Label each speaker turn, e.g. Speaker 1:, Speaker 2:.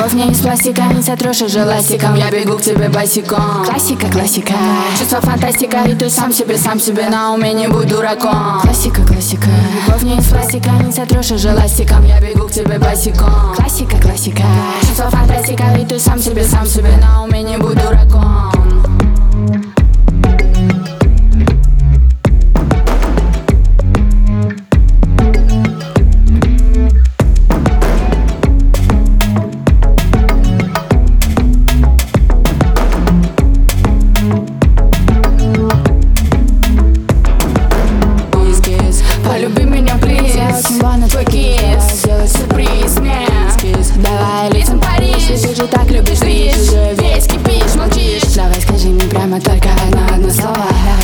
Speaker 1: Любовь не из пластика, не сотрешь уже ластиком. Я бегу к тебе босиком. Классика, классика. Чувство фантастика, и ты сам себе на уме, не будь дураком. Классика, классика. Любовь не из пластика, не сотрешь уже ластиком. Я бегу к тебе босиком. Классика, классика. Чувство фантастика, и ты сам себе на уме, не будь дураком. Полюби меня, плиз. Твой кис, сделай сюрприз мне. Давай летим в Париж. Ты же так любишь, видишь. Весь кипишь, молчишь. Давай скажи мне прямо только одно слово.